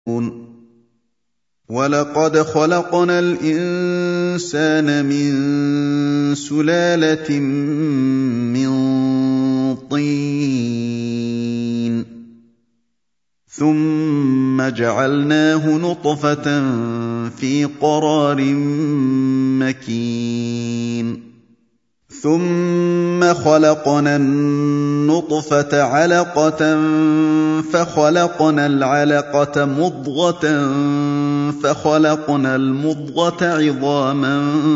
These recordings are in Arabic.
وَلَقَدْ خَلَقْنَا الْإِنسَانَ مِن سُلَالَةٍ مِّن طِينٍ ثُمَّ جَعَلْنَاهُ نُطْفَةً فِي قَرَارٍ مَّكِينٍ ثُمَّ خَلَقْنَا النُّطْفَةَ عَلَقَةً فَخَلَقْنَا الْعَلَقَةَ مُضْغَةً فَخَلَقْنَا الْمُضْغَةَ عِظَامًا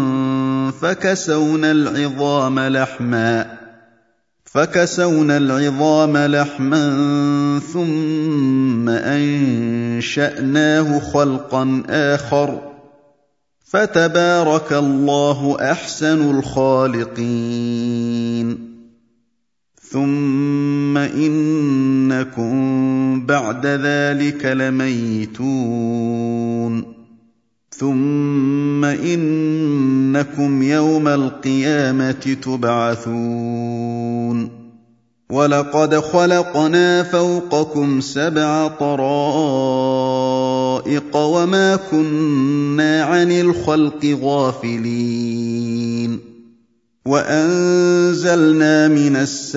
فَكَسَوْنَا الْعِظَامَ لَحْمًا ثُمَّ أَنشَأْنَاهُ خَلْقًا آخَرَ ۚ فَتَبَارَكَ اللَّهُ أَحْسَنُ الْخَالِقِينَ ثُمَّ إِنَّكُم بَعْدَ ذَٰلِكَ لَمَيِّتُونَ ثُمَّ إِنَّكُمْ يَوْمَ الْقِيَامَةِ تُبْعَثُونَ وَلَقَدْ خَلَقْنَا فَوْقَكُمْ 7 طَرَائِقَ وَمَا كُنَّا عَنِ الْخَلْقِ غَافِلِينَ وَأَنزَلْنَا مِنَ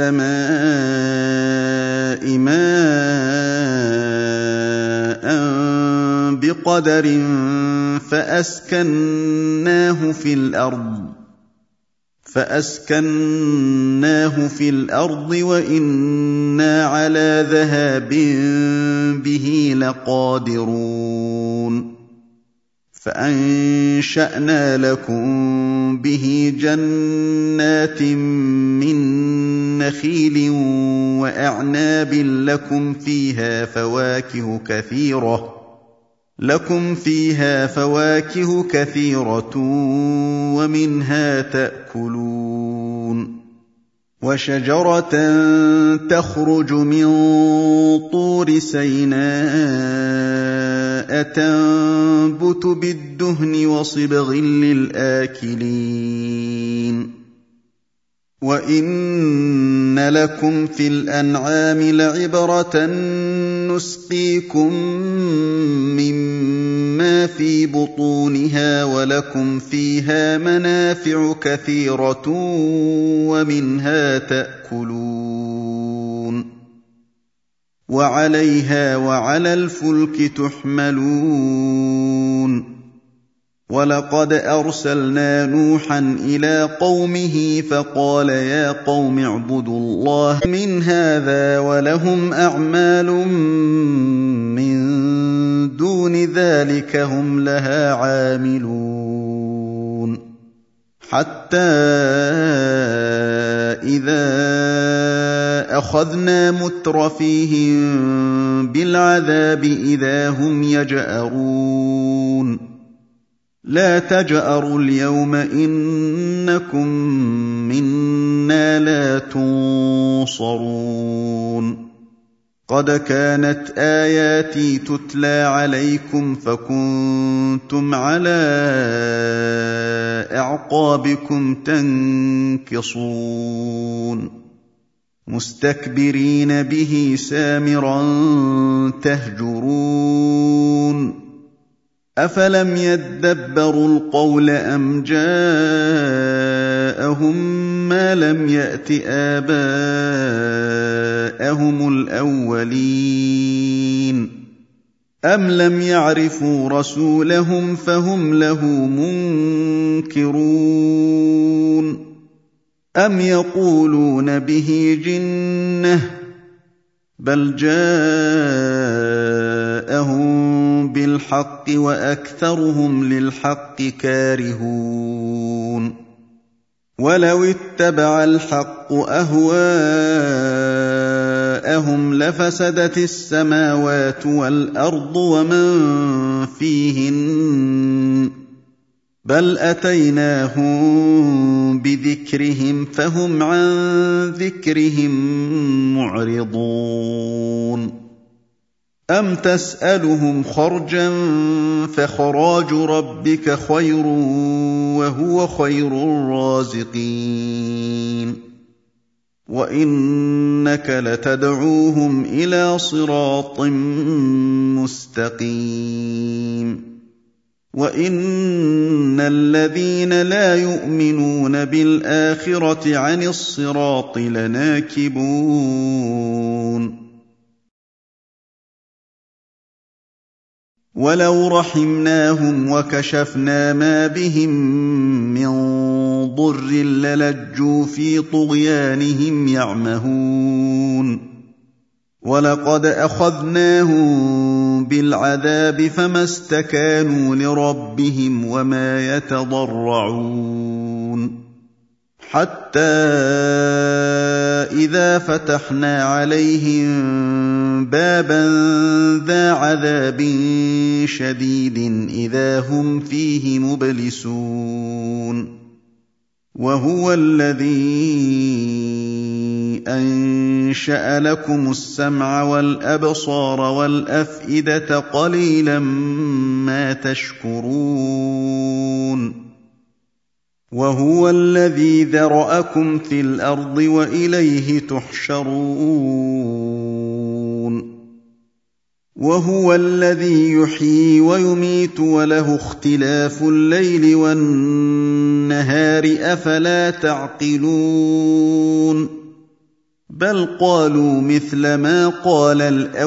السَّمَاءِ مَاءً بِقَدَرٍ فَأَسْكَنَّاهُ فِي الْأَرْضِ وَإِنَّا عَلَىٰ ذَهَابٍ بِهِ لَقَادِرُونَ فَأَنشَأْنَا لَكُم بِهِ جَنَّاتٍ مِّن نَّخِيلٍ وَأَعْنَابٍ لَّكُمْ فِيهَا فَوَاكِهُ كَثِيرَةٌ وَمِنْهَا تَأْكُلُونَ وَشَجَرَةً تَخْرُجُ مِن طُورِ سَيْنَاءَ تَنبُتُ بِالدُّهْنِ وَصِبْغٍ لِّلْآكِلِينَ وَإِنَّ لَكُمْ فِي الْأَنْعَامِ لَعِبْرَةً نُّسْقِيكُم مِّمَّا فِي بُطُونِهَا وَلَكُمْ فِيهَا مَنَافِعُ كَثِيرَةٌ وَمِنْهَا تَأْكُلُونَ وَعَلَيْهَا وَعَلَى الْفُلْكِ تُحْمَلُونَ وَلَقَدْ أَرْسَلْنَا نُوحًا إِلَىٰ قَوْمِهِ فَقَالَ يَا قَوْمِ اعْبُدُوا اللَّهَ مِنْ هَٰذَا وَلَهُمْ أَعْمَالٌ مِّن دُونِ ذَٰلِكَ هُمْ لَهَا عَامِلُونَ حَتَّىٰ إِذَا أَخَذْنَا مُتْرَفِيهِم بِالْعَذَابِ إِذَا هُمْ يَجْأَرُونَ لَا تَجْأَرُوا الْيَوْمَ إِنَّكُم مِّنَّا لَا تُنصَرُونَ قَدْ كَانَتْ آيَاتِي تُتْلَىٰ عَلَيْكُمْ فَكُنتُمْ عَلَىٰ أَعْقَابِكُمْ تَنكِصُونَ مُسْتَكْبِرِينَ بِهِ سَامِرًا تَهْجُرُونَ أَفَلَمْ يَدَّبَّرُوا الْقَوْلَ أَمْ جَاءَهُم مَّا لَمْ يَأْتِ آبَاءَهُمُ الْأَوَّلِينَ أَمْ لَمْ يَعْرِفُوا رَسُولَهُمْ فَهُمْ لَهُ مُنكِرُونَ أَمْ يَقُولُونَ بِهِ جِنَّةٌ بَلْ جَاءَهُم بِالْحَقِّ وَأَكْثَرُهُمْ لِلْحَقِّ كَارِهُونَ وَلَوِ اتَّبَعَ الْحَقُّ أَهْوَاءَهُمْ لَفَسَدَتِ السَّمَاوَاتُ وَالْأَرْضُ وَمَن فِيهِنَّ بَلْ أَتَيْنَاهُم بِذِكْرِهِمْ فَهُمْ عَن ذِكْرِهِم مُّعْرِضُونَ أَمْ تَسْأَلُهُمْ خَرْجًا فَخَرَاجُ رَبِّكَ خَيْرٌ ۖ وَهُوَ خَيْرُ الرَّازِقِينَ وَإِنَّكَ لَتَدْعُوهُمْ إِلَىٰ صِرَاطٍ مُّسْتَقِيمٍ وَإِنَّ الَّذِينَ لَا يُؤْمِنُونَ بِالْآخِرَةِ عَنِ الصِّرَاطِ لَنَاكِبُونَ وَلَوْ رَحِمْنَاهُمْ وَكَشَفْنَا مَا بِهِم مِّن ضُرٍّ لَّلَجُّوا فِي طُغْيَانِهِمْ يَعْمَهُونَ وَلَقَدْ أَخَذْنَاهُم بِالْعَذَابِ فَمَا اسْتَكَانُوا لِرَبِّهِمْ وَمَا يَتَضَرَّعُونَ حَتَّىٰ إِذَا فَتَحْنَا عَلَيْهِم بَابًا ذَا عَذَابٍ شَدِيدٍ إِذَا هُمْ فِيهِ مُبْلِسُونَ وَهُوَ الَّذِي أَنشَأَ لَكُمُ السَّمْعَ وَالْأَبْصَارَ وَالْأَفْئِدَةَ قَلِيلًا مَّا تَشْكُرُونَ وَهُوَ الَّذِي ذَرَأَكُمْ فِي الْأَرْضِ وَإِلَيْهِ تُحْشَرُونَ وَهُوَ الَّذِي يُحْيِي وَيُمِيتُ وَلَهُ اخْتِلَافُ اللَّيْلِ وَالنَّهَارِ ۚ أَفَلَا تَعْقِلُونَ بَلْ قَالُوا مِثْلَ مَا قَالَ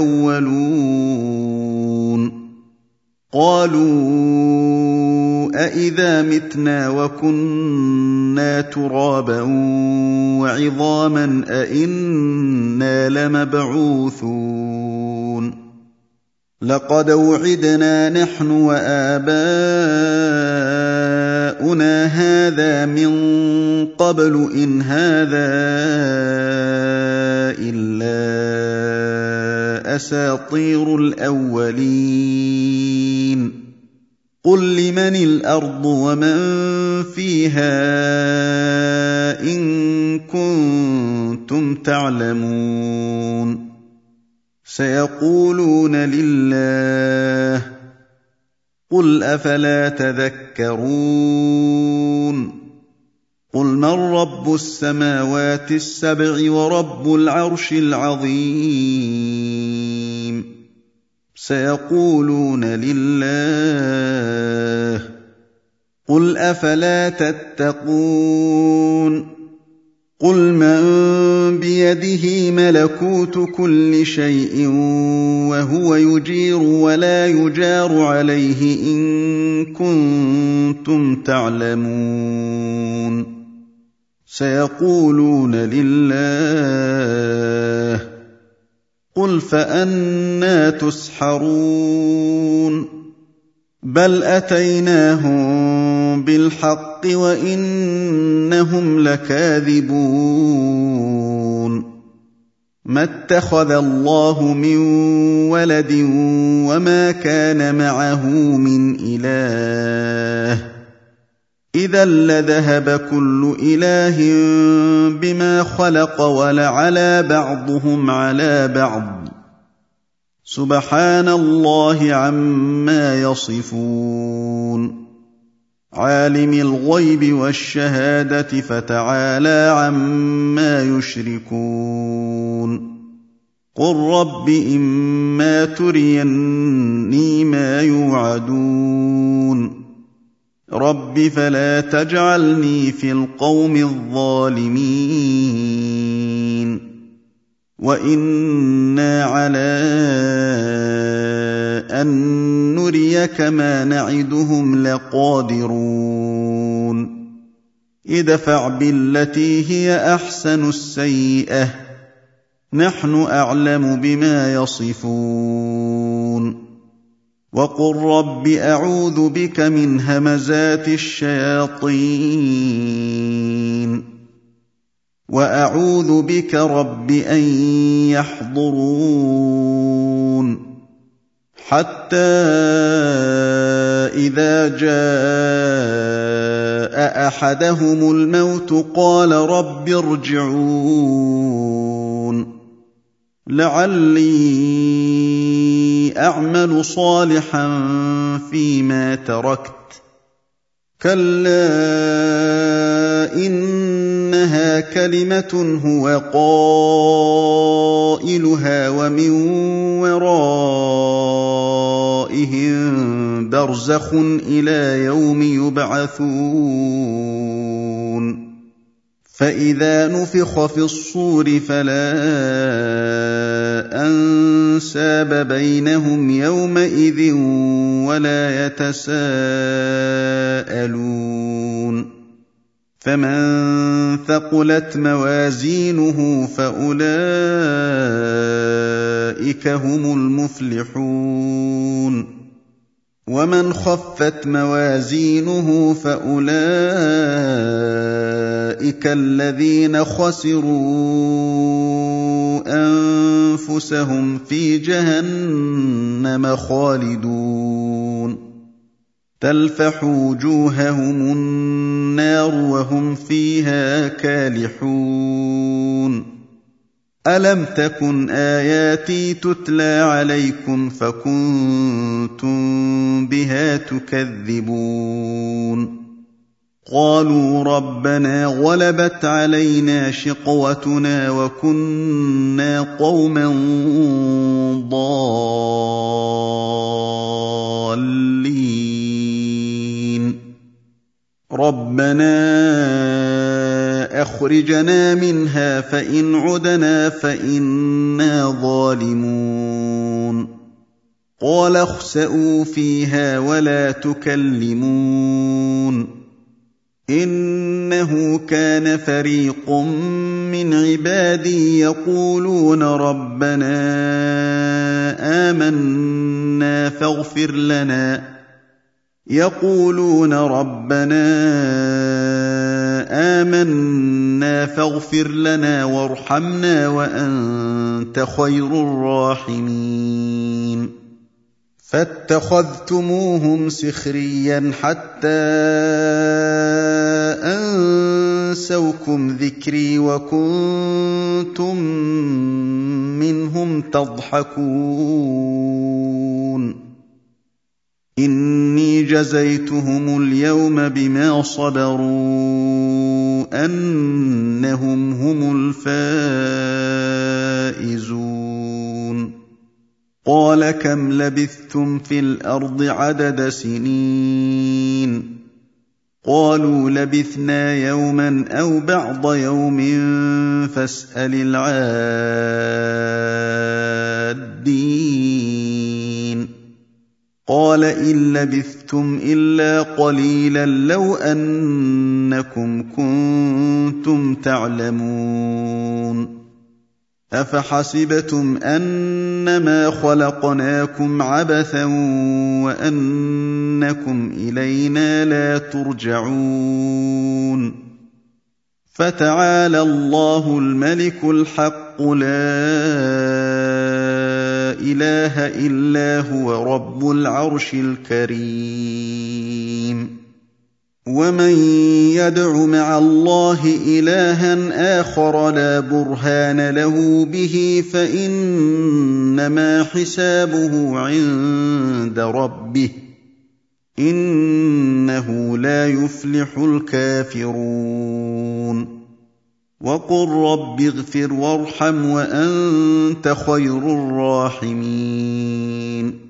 الْأَوَّلُونَ قَالُوا أَإِذَا مِتْنَا وَكُنَّا تُرَابًا وَعِظَامًا أَإِنَّا لَمَبْعُوثُونَ لَقَدْ وُعِدْنَا نَحْنُ وَآبَاؤُنَا هَٰذَا مِن قَبْلُ إِنْ هَٰذَا إِلَّا أَسَاطِيرُ الْأَوَّلِينَ قُل لِّمَنِ الْأَرْضُ وَمَن فِيهَا إِن كُنتُمْ تَعْلَمُونَ سَيَقُولُونَ لِلَّهِ قُلْ أَفَلَا تَذَكَّرُونَ قُلْ مَن رَّبُّ السَّمَاوَاتِ السَّبْعِ وَرَبُّ الْعَرْشِ الْعَظِيمِ سَيَقُولُونَ لِلَّهِ قُلْ أَفَلَا تَتَّقُونَ قُلْ مَن بِيَدِهِ مَلَكُوتُ كُلِّ شَيْءٍ وَهُوَ يُجِيرُ وَلَا يُجَارُ عَلَيْهِ إِن كُنتُمْ تَعْلَمُونَ سَيَقُولُونَ لِلَّهِ قُلْ فَأَنَّىٰ تُسْحَرُونَ بَلْ أَتَيْنَاهُم بِالْحَقِّ وَإِنَّهُمْ لَكَاذِبُونَ مَا اتَّخَذَ اللَّهُ مِن وَلَدٍ وَمَا كَانَ مَعَهُ مِنْ إِلَٰهٍ إِذًا لَّذَهَبَ كُلُّ إِلَٰهٍ بِمَا خَلَقَ وَلَعَلَا بَعْضُهُمْ عَلَىٰ بَعْضٍ سُبْحَانَ اللَّهِ عَمَّا يَصِفُونَ عَالِمِ الْغَيْبِ وَالشَّهَادَةِ فَتَعَالَىٰ عَمَّا يُشْرِكُونَ قُل رَّبِّ إِمَّا تُرِيَنِّي مَا يُوعَدُونَ رَبِّ فَلَا تَجْعَلْنِي فِي الْقَوْمِ الظَّالِمِينَ وَإِنَّا عَلَىٰ أَن نُّرِيَكَ مَا نَعِدُهُمْ لَقَادِرُونَ ادْفَعْ بِالَّتِي هِيَ أَحْسَنُ السَّيِّئَةَ نَحْنُ أَعْلَمُ بِمَا يَصِفُونَ وَقُل رَّبِّ أَعُوذُ بِكَ مِنْ هَمَزَاتِ الشَّيَاطِينِ وَأَعُوذُ بِكَ رَبِّ أَن يَحْضُرُونِ حَتَّىٰ إِذَا جَاءَ أَحَدَهُمُ الْمَوْتُ قَالَ رَبِّ ارْجِعُونِ لَعَلِّي أَعْمَلُ صَالِحًا فِيمَا تَرَكْتُ كَلَّا إِنَّهَا إنها كلمة هو قائلها ومن ورائهم برزخ إلى يوم يبعثون فإذا نفخ في الصور فلا أنساب بينهم يومئذ ولا يتساءلون فمن ثقلت موازينه فأولئك هم المفلحون ومن خفت موازينه فأولئك الذين خسروا أنفسهم في جهنم خالدون تلفح وجوههم النار وهم فيها كالحون ألم تكن آياتي تتلى عليكم فكنتم بها تكذبون قالوا ربنا غلبت علينا شقوتنا وكنا قوما ضالين ربنا أخرجنا منها فإن عدنا فإنا ظالمون قال اخسئوا فيها ولا تكلمون إنه كان فريق من عبادي يقولون ربنا آمنا فاغفر لنا وارحمنا وأنت خير الراحمين فاتخذتموهم سخريا حتى أنسوكم ذكري وكنتم منهم تضحكون إني جزيتهم اليوم بما صبروا أنهم هم الفائزون قال كم لبثتم في الأرض عدد سنين قالوا لبثنا يوما أو بعض يوم فاسأل العادين قال إن لبثتم إلا قليلا لو أنكم كنتم تعلمون أفحسبتم أنما خلقناكم عبثا وأنكم إلينا لا ترجعون فتعالى الله الملك الحق لا إله إلا هو رب العرش الكريم ومن يدع مع الله إلها آخر لا برهان له به فإنما حسابه عند ربه إنه لا يفلح الكافرون وقل رب اغفر وارحم وأنت خير الراحمين